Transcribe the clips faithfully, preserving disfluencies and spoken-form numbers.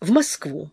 в Москву.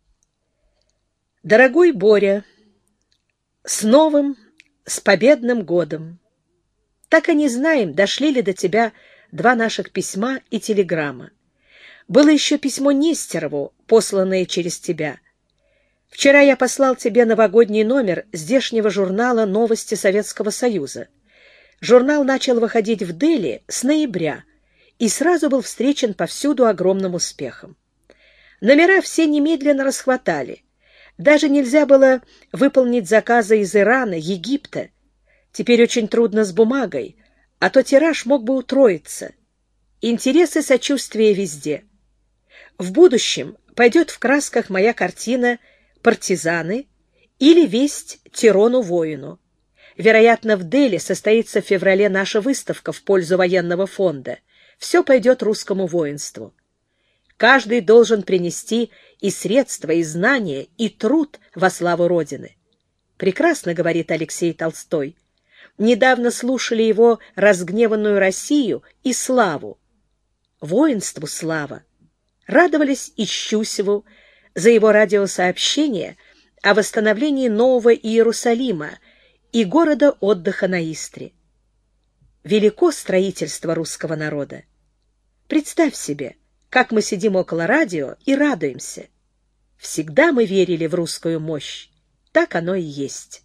Дорогой Боря, с новым, с победным годом! Так и не знаем, дошли ли до тебя два наших письма и телеграмма. Было еще письмо Нестерову, посланное через тебя. Вчера я послал тебе новогодний номер здешнего журнала «Новости Советского Союза». Журнал начал выходить в Дели с ноября и сразу был встречен повсюду огромным успехом. Номера все немедленно расхватали. Даже нельзя было выполнить заказы из Ирана, Египта. Теперь очень трудно с бумагой, а то тираж мог бы утроиться. Интерес и сочувствие везде. В будущем пойдет в красках моя картина «Партизаны» или «Весть Тирону-воину». Вероятно, в Дели состоится в феврале наша выставка в пользу военного фонда. Все пойдет русскому воинству. Каждый должен принести и средства, и знания, и труд во славу Родины. Прекрасно говорит Алексей Толстой. Недавно слушали его разгневанную Россию и славу. Воинству слава. Радовались и Щусеву за его радиосообщение о восстановлении Нового Иерусалима и города отдыха на Истре. Велико строительство русского народа. Представь себе, как мы сидим около радио и радуемся. Всегда мы верили в русскую мощь. Так оно и есть.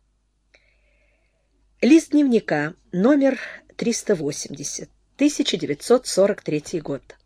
Лист дневника, номер триста восемьдесят, тысяча девятьсот сорок третий год.